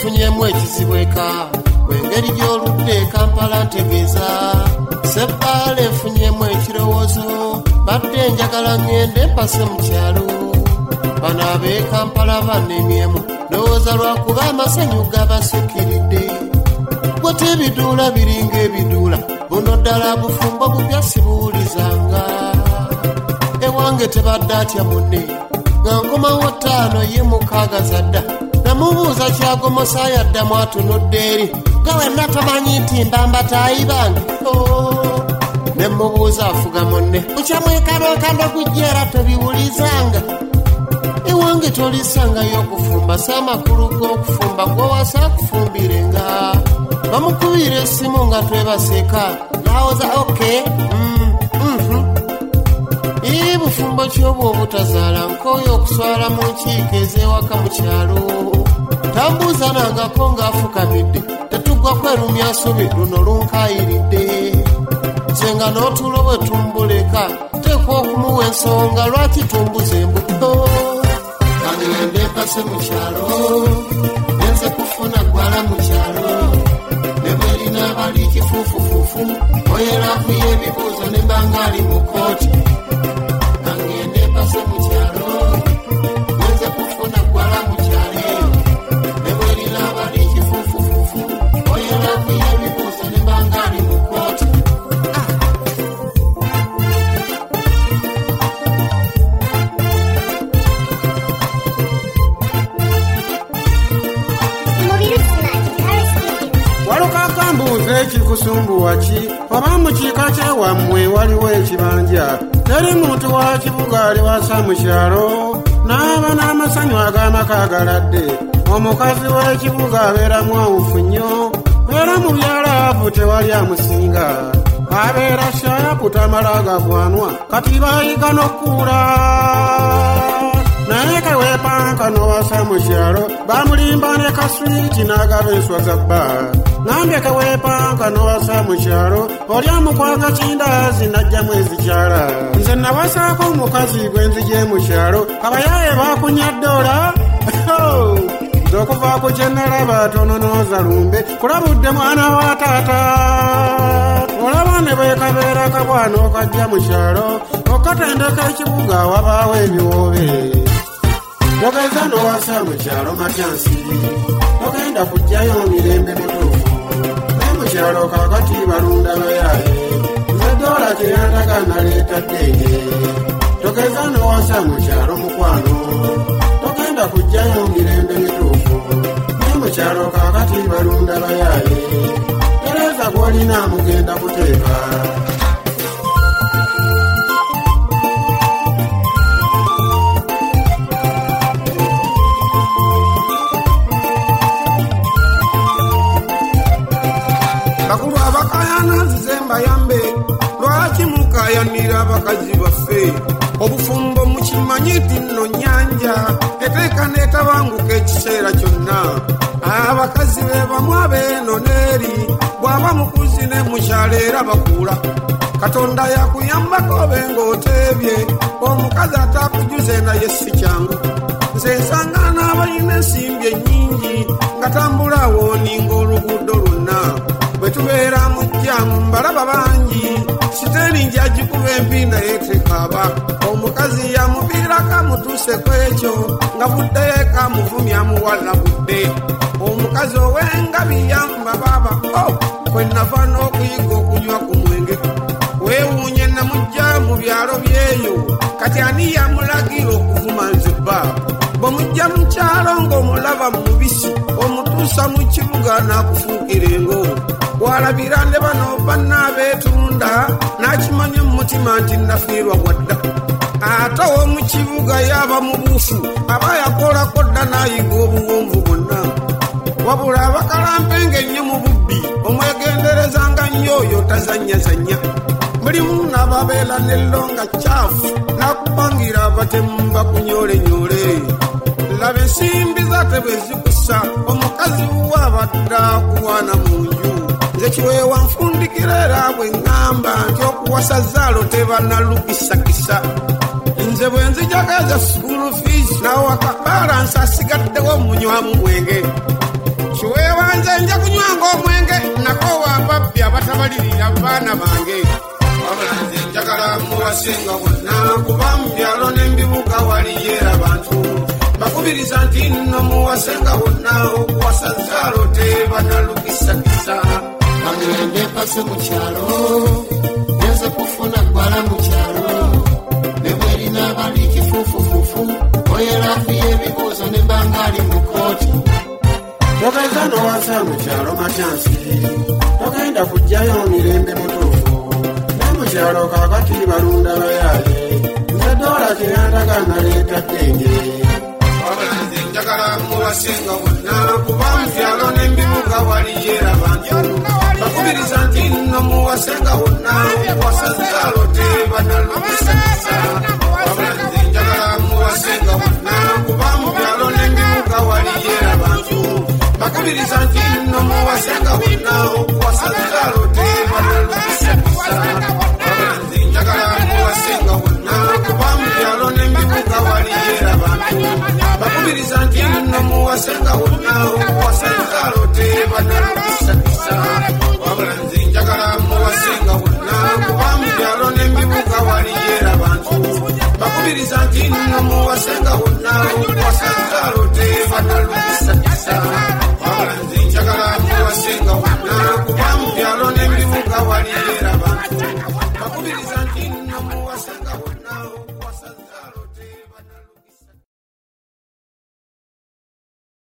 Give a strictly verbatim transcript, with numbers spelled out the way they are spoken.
nfunyemu ekizibu eka wengeri gy'oludde Kampala ntegeeza Ssebaale nfunyemu ekirowoozo badde njagala ngende mpase mu kyalo bano ab'e Kampala bannemyemu ndowooza lwakuba amasanyu gabasikiridde gwete ebiduula biringa ebiduula buno ddala bufumbo bupya sibuwulizanga ewange tebadde atya munne nga nkomawo ttaano ye mukaaga zadda namubuuza kyagomosa yaddamu atunudde eri nga wenna tomanyi nti mbambataayi bange ne mubuuza afuga munne bukyamwekanokano gujja era tobiwulizanga ewange tolisangayo okufumba saamakulu g'okufumba gw'owasa akufumbirenga bamukubira essimu nga twebaseka nawoza oke ii bufumbo ky'obwa obutazaala nkooyo okuswala mu nkiiko ez'ewaka mu kyalo tambuuzanangako ng'afukamidde tetugwa kwerumya nsobi luno lunkayiridde nze nga n'otulo bwe tumbuleka teekwa okumuwa ensonga lwaki tumbuza embuto kangende mpase mu kyalo nenze kufuna gwala mu kyalo ne bwerina abali kifuufufuufu oyeravu y'ebibuuzo ne bangaali mu kooti kangende mpase mu kyalo nenze kufuna gwala mu kyalo ne bwerina abali kifuufufuufu oyeravu y'ebibuuzo ne bangaali mu kooti ekikusumbuwa ki oba mu kiika kyewammwe waliwo ekibanja teri muntu wa kibuga aliwasa mu kyalo n'aba n'amasanyu ag'amaka agaladde omukazi w'ekibuga abeera mwawufu nnyo era mu byalaavu tewali amusinga abeera shaapu tamala agagwanwa kati bayiga n'okkuula naye keweepanka n'owasa mu kyalo bamulimba ne kaswiti n'agaba enswa za bba nambye keweepanka n'owasa mu kyalo oli amukwaga kindaazi n'ajjamu ezikyala nze nawasaako omukazi gwe nzije mu kyalo abayaaye baakunya ddola nze okuva ku kye nalaba tononooza lumbe kulabudde mwana wa taata olaba ne bwekabeera kabwana okajja mu kyalo okatendeka ekibuga wabaawo ebiwoobe togeza n'owasa mu kyalo matyansi togenda kujjayo mirembe mutuufu naye mu kyalo kakati balunda bayaaye nzedoola kyeyandaga naleeta ddenge togeza n'owasa mu kyalo mukwano togenda kujjayo mirembe mituufu naye mu kyalo kakati balunda bayaaye tereza gw'olina mugenda kuteeka bakulu abakayana nzize mbayambe lwaki mukayanira abakazi baffe obufumbo mukimanyi ti nno nnyanja eteeka neetabanguka ekiseera kyonna abakazi be bamu abeeno n'eri bw'aba mukuzi ne mukyalo era bakuula katonda yakuyambako be ng'oteebye omukazi atakujuze naye si kyangu nze nsanga n'abalina ensimbi ennyingi nga tambula wooninga oluguudo lwonna bwe tubeera mu jjamu mbalaba bangi siteeni njagikuba empi naye tekaaba omukazi yamuviirako amutuuse ku ekyo nga budde kamuvumya muwala budde omukazi ow'engabi yamba baaba o kwe nava n'okuyiga okunywa ku mwenge weewuunye namujja mu byalo byeyo kati ani yamulagira okuvuma nzibba bwe mujja mu kyalo ng'omulaba mubisi omutuusa mu kibuga n'akufuukira engo walabira ne bano banna abeetunda n'akimanya mu mutima nti nafiirwa wadda ate ow'omu kibuga yaba mu buufu aba yakolako dda n'ayiga obuwonvu bwonna wabula abakalampenge ennyo mu bubbi omwegenderezanga nnyo oyo tazannyazannya mulimu n'ababeera n'ellonga caafu n'akubangira abatemu bakunyoolenyoole laba ensimbi zate bwe zikusa omukazi wabadde akuwaana mu nju nze kiweewa nfundikira era bwe ŋŋamba nti okuwasa zaalo tebanalukisakisa nze bwe nzijagaza school fees nawo akabalansi asigaddewo munywamu mwenge nja kunywanga omwenge nako wambabbi abatabalirira baana bange wabula nze njagala muwasenga bonna kuba mu byalo n'embibuga waliyeera bantu bakubiriza nti nno muwasenga bonna okuwasa zaalo tebanalukisakisa bamwende pase mu kyalo nze kufuna ggwala mu kyalo ne bwerina abali kifuufufuufu oyerafu y'ebibuuzo ne bangali mu kooti togeza nowasa mu kyalo matyansi togenda kujjayo mirembe mutuufu ne mu kyalo kakati balunda bayaye nze doola teyandaga naleeta ddenge wabula nze njagala muwasenga bonna kuba mu kyalo n'embibuga waliyeera bantu bakubiriza nti nno muwasenga bonna okuwasa zaalo tebanalukisakisa wabula nze njagala muwasenga bonna kuba mu byalo n'embibuga waliyeera bantu bakubiriza nti nno muwasenga bonna okuwasa zaalo tebanalukisakisa wabula nze njagala muwasenga bonna kuba mu byalo n'embibuga waliyeera bantu bakubiriza nti nno muwasenga bonna okuwasa zaalo tebanalukisakisa wabula nze njagala muwasenga bonna kuba mu byalo n'embibuga waliyeera bantu bakubiriza nti nno muwasenga bonna okuwasa zaalo tebanalukisakisa wabula nze njagala muwasenga bonna kuba mu byalo n'embibuga waliyeera bantu bakubiriza nti nno muwasenga bonna okuwasa